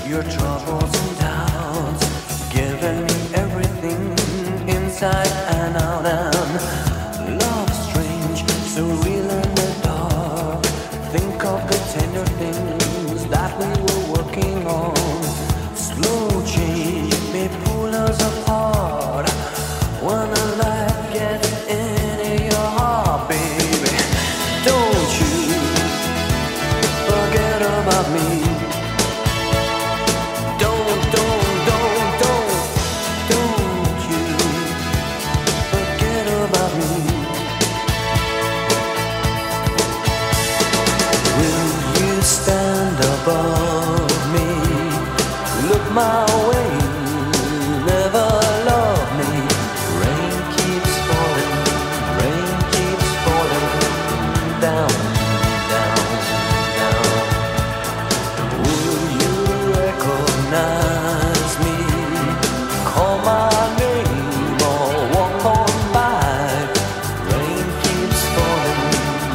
your troubles and doubts, giving me everything inside and out. And love strange, so real in the dark. Think of the tender things that we were working on. Slow change may pull us apart when the light gets into your heart, baby. Don't you forget about me. Don't you forget about me. Will you stand above me? Look my way, never love me. Rain keeps falling down, down, down. Will you recognize me? Call my name or walk on by. Rain keeps falling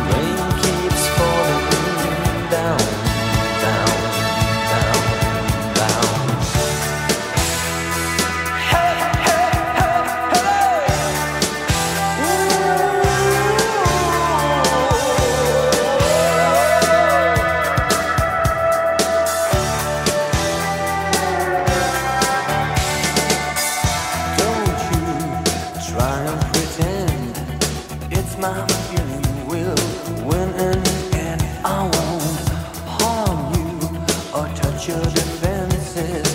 down, down, down, down. Hey, hey, hey, hey! Don't you try and pretend it's my feeling will win in the end. I won't harm you or touch your defenses.